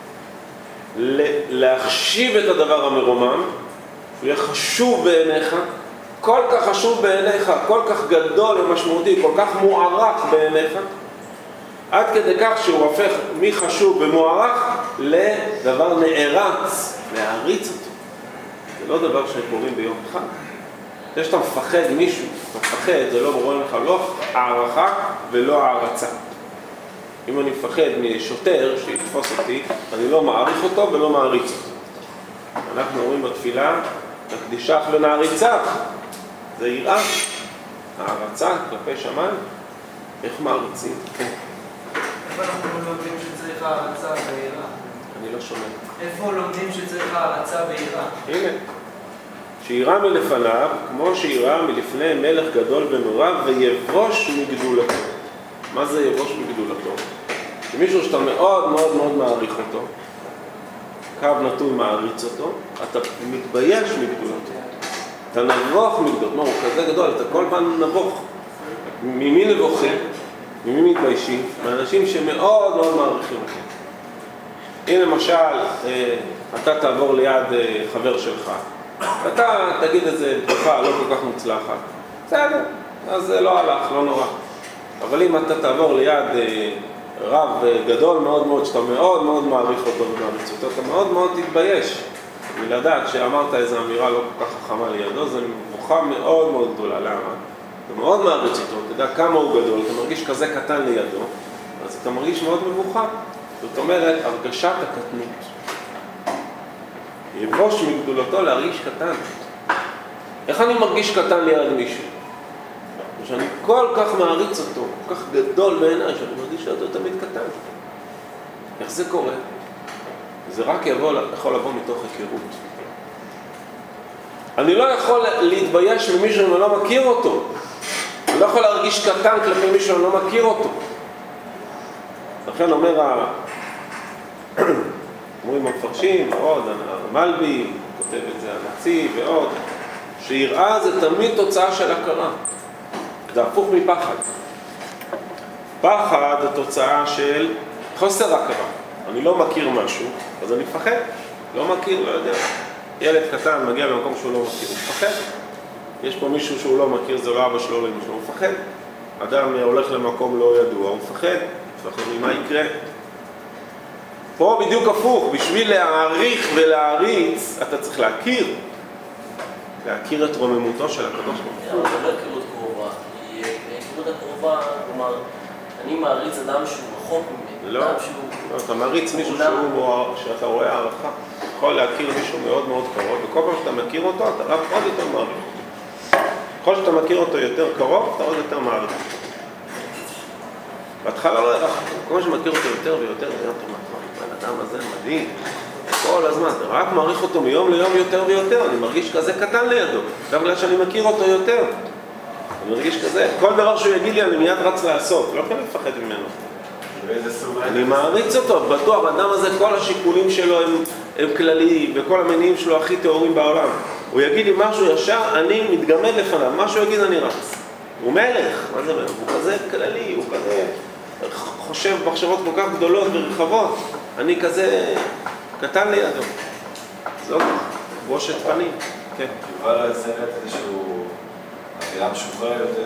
להחשיב את הדבר המרומם, הוא יהיה חשוב בעיניך, כל כך חשוב בעיניך, כל כך גדול ומשמעותי, כל כך מוערך בעיניך, עד כדי כך שהוא הופך מחשוב ומוערך לדבר נערץ, להעריץ אותו. זה לא דבר שקוראים ביום אחד. זה שאתה מפחד מישהו, אתה מפחד, זה לא רואים לך לא הערכה ולא הערצה. אם אני מפחד משוטר שיתפוס אותי, אני לא מעריך אותו ולא מעריץ אותו. אנחנו אומרים בתפילה, נקדישך ונעריצך. זה יראה, הערצה כלפי שמיים. איך מעריצים? איפה אנחנו לומדים שצריך הערצה ויראה? אני לא שומע. איפה לומדים שצריך הערצה ויראה? הנה, שיראה מלפניו, כמו שיראה מלפני מלך גדול ונורא, ויבוש מגדולתו. מה זה יבוש מגדולתו? זה מישהו שאתה מאוד מאוד מאוד מעריך אותו, קו נתון מעריץ אותו, אתה מתבייש מגדולתו. אתה נבוך מגדולתו. מה, הוא כזה גדול, אתה כל פעם נבוך. ממי נבוכים? ממי מתביישים? מאנשים שמאוד מאוד מעריכים אותם. הנה למשל, אתה תעבור ליד חבר שלך, ואתה תגיד איזה בדיחה לא כל כך מוצלחת. בסדר, אז זה לא הלך, לא נורא. אבל אם אתה תעבור ליד רב גדול מאוד מאוד, שאתה מאוד מאוד מעריך אותו ומעריץ אותו, אתה מאוד מאוד תתבייש. ולדעת שאמרת איזו אמירה לא כל כך חכמה לידו, זו מבוכה מאוד מאוד גדולה. למה? אתה מאוד מעריץ אותו, אתה יודע כמה הוא גדול, אתה מרגיש כזה קטן לידו, אז אתה מרגיש מאוד מבוכה. זאת אומרת, הרגשת הקטנות. יבוש מגדולתו להרגיש קטן. איך אני מרגיש קטן ליד מישהו? שאני כל כך מעריץ אותו, כל כך גדול בעיניי, שאני מרגיש שאתה תמיד קטן. איך זה קורה? זה רק יכול לבוא מתוך היכרות. אני לא יכול להתבייש ממישהו אם אני לא מכיר אותו. אני לא יכול להרגיש קטן כלפי מישהו אם אני לא מכיר אותו. לכן אומרים המפרשים, עוד, המלבי, כותב את זה הנציב ועוד, שיראה זה תמיד תוצאה של הכרה. זה הפוך מפחד. פחד זה תוצאה של חוסר הכרה. אני לא מכיר משהו, אז אני מפחד. לא מכיר, לא יודע. ילד קטן מגיע למקום שהוא לא מכיר, הוא מפחד. יש פה מישהו שהוא לא מכיר, זה לא אבא שלו, לא מישהו, הוא מפחד. אדם הולך למקום לא ידוע, הוא מפחד. מה יקרה? פה בדיוק הפוך, בשביל להעריך ולהריץ, אתה צריך להכיר את רוממותו של הקדוש ברוך הוא. זה לא היכרות קרובה, כי היכרות הקרובה, כלומר, אני מעריץ אדם שהוא רחוק ממני. לא, אתה מעריץ מישהו שאתה רואה הערכה. יכול להכיר מישהו מאוד מאוד קרוב, וכל פעם שאתה מכיר אותו, אתה רק עוד יותר מעריך אותו. ככל שאתה מכיר אותו יותר קרוב, אתה עוד יותר מעריך אותו. בהתחלה לא ירח, כמו שמכיר אותו יותר ויותר, האדם הזה מדהים, כל הזמן, אתה רק מעריך אותו מיום ליום יותר ויותר, אני מרגיש כזה קטן לידו, גם בגלל שאני מכיר אותו יותר, אני מרגיש כזה, כל דבר שהוא יגיד לי אני מיד רץ לעשות, לא יכול לפחד ממנו. אני מעריץ אותו, בטוח, האדם הזה כל השיקולים שלו הם כלליים, וכל המניעים שלו הכי טהורים בעולם. הוא יגיד לי משהו ישר, אני מתגמד לפניו, מה שהוא יגיד אני רץ. הוא מלך, מה זה מלך? הוא כזה כללי, הוא כזה חושב מחשבות כל כך גדולות ורחבות, אני כזה קטן לידו. זאת בושת פנים. כן. יובל סרט איזשהו אווירה משוחררת יותר,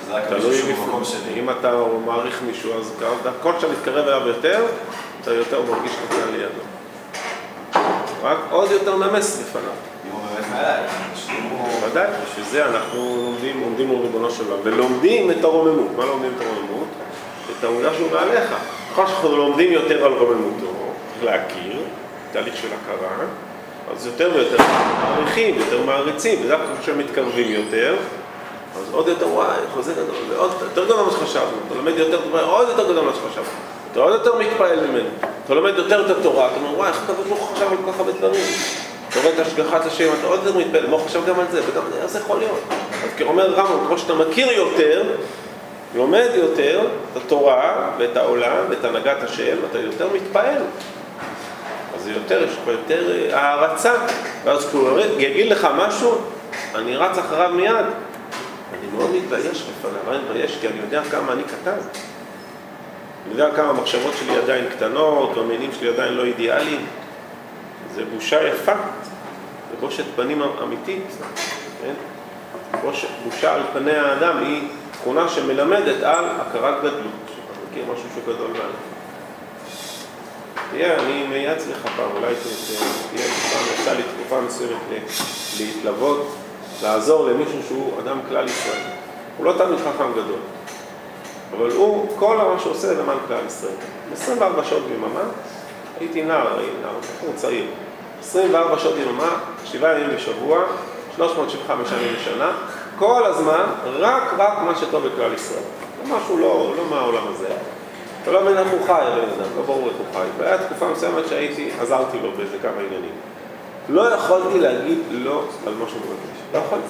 זה רק תלוי מישהו במקום שלי. אם אתה מעריך מישהו, אז כל שאתה מתקרב אליו יותר, אתה יותר מרגיש קטן לידו. רק עוד יותר נמס לפניו. אם הוא באמת מעליי, ודאי, בשביל זה אנחנו עומדים מול ריבונו של עולם, ולומדים את הרוממות. מה לומדים את הרוממות? את העובדה שהוא מעליך. ככל שאנחנו לומדים יותר על רוממותו, להכיר, תהליך של הכרה, אז יותר ויותר מעריכים, יותר מעריצים, וזה ככל שהם מתקרבים יותר, אז עוד יותר, וואי, חוזה גדול, ועוד יותר גדול ממה שחשבנו, אתה לומד יותר דבר, עוד יותר גדול ממה שחשבנו, אתה עוד יותר מתפעל ממנו, אתה לומד יותר את התורה, אתה אומר, וואי, איך הקדוש ברוך הוא חשב על כל כך הרבה דברים, אתה רואה את השגחת השם, אתה עוד יותר מתפעל, מה הוא חשב גם על זה, וגם איך זה יכול להיות? אז כאומר רמב"ם, כמו שאתה מכיר יותר, לומד יותר את התורה ואת העולם ואת הנהגת השם, אתה יותר מתפעל. אז יותר, יש פה יותר הערצה, ואז כשהוא יגיד לך משהו, אני רץ אחריו מיד. אני מאוד מתבייש לפניו, אני מתבייש כי אני יודע כמה אני קטן. אני יודע כמה המחשבות שלי עדיין קטנות, והמינים שלי עדיין לא אידיאליים. זה בושה יפה, זה בושת פנים אמיתית. כן? בושה על פני האדם היא תכונה שמלמדת על הכרת גדלות, שאתה מכיר משהו שהוא גדול מעלה. תהיה, אני מייעץ לך פעם, אולי תהיה פעם יצא לי תקופה מסוימת להתלוות, לעזור למישהו שהוא אדם כלל ישראל. הוא לא תמיד חכם גדול, אבל הוא, כל מה שהוא עושה למען כלל ישראל. 24 שעות ביממה, הייתי נער, בחור צעיר. 24 שעות ביממה, 7 ימים בשבוע, 365 ימים בשנה, כל הזמן, רק מה שטוב בכלל ישראל. זה משהו לא מהעולם הזה. אתה לא מבין איך הוא חי, לא ברור איך הוא חי. והיה תקופה מסוימת שהייתי, עזרתי לו באיזה כמה עניינים. לא יכולתי להגיד לא על מה שהוא מבקש. לא יכולתי.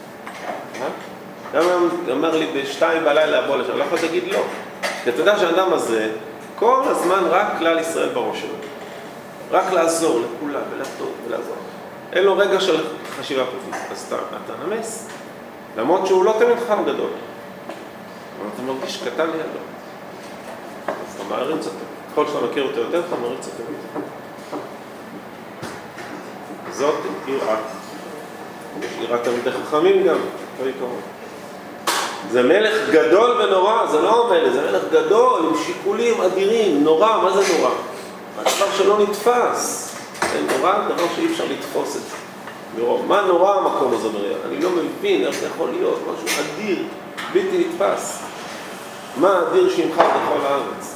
גם אמר לי בשתיים בלילה לבוא לשם, לא יכולתי להגיד לא. כי אתה יודע שהאדם הזה, כל הזמן רק כלל ישראל בראש שלו. רק לעזור לכולם ולטוב ולעזור. אין לו רגע של חשיבה פרטית. אז אתה נמס. למרות שהוא לא תמיד חכם גדול. אבל אתה מרגיש קטן לידו. אז אתה מעריץ אותו. ככל שאתה מכיר אותו יותר, אתה מעריץ אותו יותר. זאת יראה. יש יראה תמיד חכמים גם, לא יקרות. זה מלך גדול ונורא, זה לא מלך, זה מלך גדול עם שיקולים אדירים, נורא, מה זה נורא? הדבר שלא נתפס. זה נורא, דבר שאי אפשר לתפוס את זה. מה נורא המקום הזה מראה? אני לא מבין איך זה יכול להיות, משהו אדיר, בלתי נתפס. מה אדיר שימחר בכל הארץ?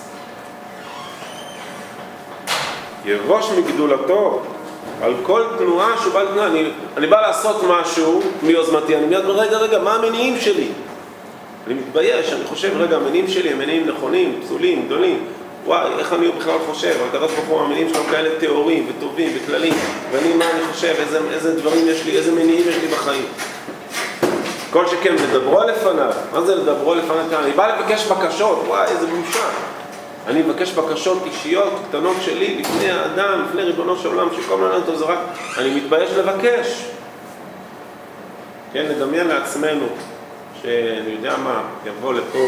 יבוש מגדולתו על כל תנועה שהוא בא לתנועה. אני בא לעשות משהו מיוזמתי, אני מיד רגע, מה המניעים שלי? אני מתבייש, אני חושב, רגע, המניעים שלי הם מניעים נכונים, פסולים, גדולים. וואי, איך אני בכלל חושב? הקדוש ברוך הוא, המניעים שלנו כאלה תיאוריים וטובים וכללים, ואני מה אני חושב, איזה דברים יש לי, איזה מניעים יש לי בחיים. כל שכן, לדברו לפניו. מה זה לדברו לפניו? אני בא לבקש בקשות, וואי, איזה בושה. אני מבקש בקשות אישיות, קטנות שלי, לפני האדם, לפני ריבונו של עולם, שכל מיני אותו זה רק, אני מתבייש לבקש. כן, לדמיין לעצמנו, שאני יודע מה, יבוא לפה,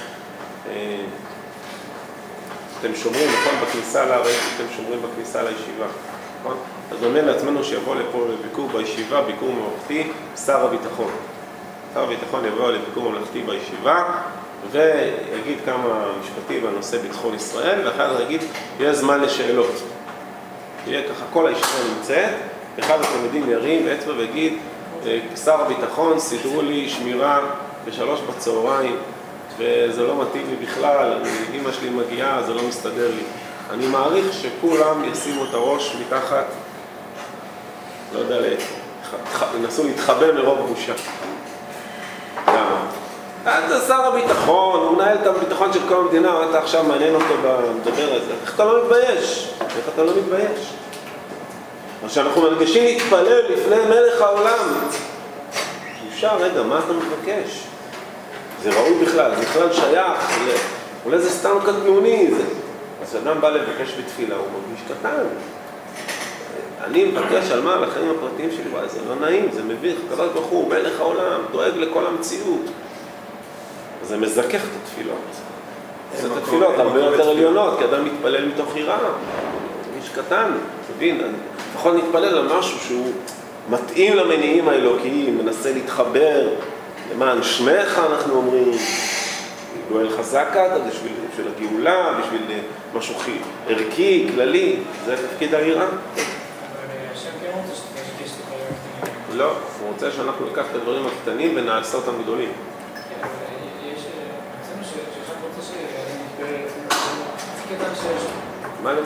אתם שומרים, נכון, בכניסה לארץ, אתם שומרים בכניסה לישיבה, נכון? אז דמיין לעצמנו שיבוא לפה לביקור בישיבה, ביקור ממלכתי, שר הביטחון. שר הביטחון יבוא לביקור ממלכתי בישיבה, ויגיד כמה משפטים בנושא ביטחון ישראל, ואחר כך יגיד, יהיה זמן לשאלות. יהיה ככה, כל הישיבה נמצאת, אחד התלמידים ירים באצבע ויגיד, שר הביטחון, סידרו לי שמירה ב3 בצהריים, וזה לא מתאים לי בכלל, אמא שלי מגיעה, זה לא מסתדר לי. אני מעריך שכולם ישימו את הראש מתחת, לא יודע לאיפה, ינסו להתחבא מרוב בושה. למה? אתה שר הביטחון, הוא מנהל את הביטחון של כל המדינה, אתה עכשיו מעניין אותו במדבר הזה. איך אתה לא מתבייש? איך אתה לא מתבייש? אז שאנחנו מרגישים להתפלל לפני מלך העולם. בושה, רגע, מה אתה מבקש? זה ראוי בכלל, זה בכלל שייך, אולי זה סתם קטנוני. אז אדם בא לבקש בתפילה, הוא מרגיש קטן. אני מבקש על מה? על החיים הפרטיים שלי, וואי, זה לא נעים, זה מביך, הקדוש ברוך הוא, מלך העולם, דואג לכל המציאות. אז זה מזכך את התפילות. זה את התפילות הרבה יותר עליונות, כי אדם מתפלל מתוך יראה. איש קטן, תבין, לפחות נתפלל על משהו שהוא מתאים למניעים האלוקיים, מנסה להתחבר למען שמך אנחנו אומרים, גואל חזק אתה, בשביל הגאולה, בשביל משהו ערכי, כללי, זה תפקיד היראה. אבל השם כן רוצה שתשתש את הדברים הקטנים. לא, הוא רוצה שאנחנו ניקח את הדברים הקטנים ונעשה אותם גדולים. כן, אבל יש, מצאנו ששם רוצה שנתפלל, זה קטן שיש. מה למשל?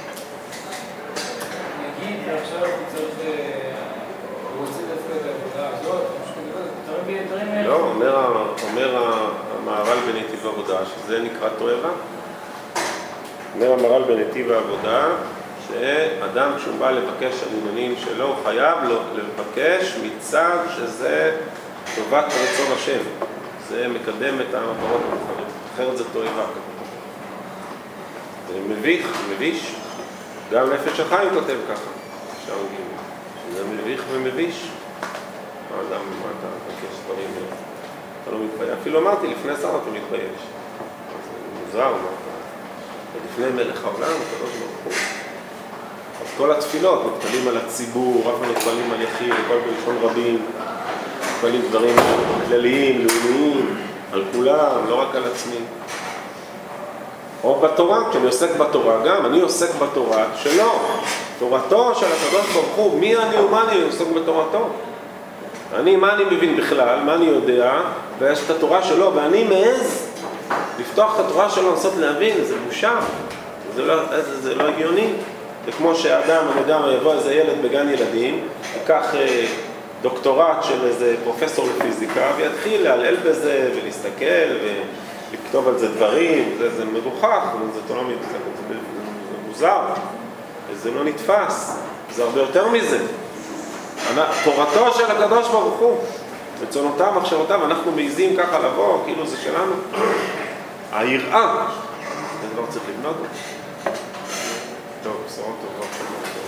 נגיד, עכשיו הוא צריך, הוא רוצה דווקא את העבודה הזאת, דברים האלה. לא, אומר המהר"ל בנתיב העבודה, שזה נקרא תועבה. אומר המהר"ל בנתיב העבודה, שאדם כשהוא בא לבקש עניינים שלו, הוא חייב לו לבקש מצד שזה טובת רצון השם. זה מקדם את המטרות המוכרים, אחרת זה תועבה. זה מביש. גם נפש החיים כותב ככה, שאול ג', שזה מביך ומביש. מה אדם, מה אתה מבקש דברים, אתה לא מתבייש. אפילו אמרתי, לפני שר אתה מתבייש. זה מוזר, ולפני מלך העולם, אתה לא שמור. אז כל התפילות מתפלים על הציבור, רק מתפלים על יחיד, כל בלשון רבים, מתפלים דברים כלליים, לאומיים, על כולם, לא רק על עצמי. או בתורה, כשאני עוסק בתורה גם, אני עוסק בתורה שלו. תורתו של הקדוש ברוך הוא, מי אני ומה אני עוסק בתורתו? מה אני מבין בכלל, מה אני יודע, ויש את התורה שלו, ואני מעז לפתוח את התורה שלו, לנסות להבין, זה בושה, זה לא הגיוני. זה כמו שהאדם, אני יודע, יבוא איזה ילד בגן ילדים, ייקח דוקטורט של איזה פרופסור לפיזיקה, ויתחיל להעלל בזה ולהסתכל ולכתוב על זה דברים, זה מגוחך, זה מוזר, זה לא נתפס, זה הרבה יותר מזה. תורתו של הקדוש ברוך הוא, רצונותיו, מחשבותיו, אנחנו מעיזים ככה לבוא, כאילו זה שלנו. היראה, זה כבר צריך לבנות. טוב, בשורות טובות.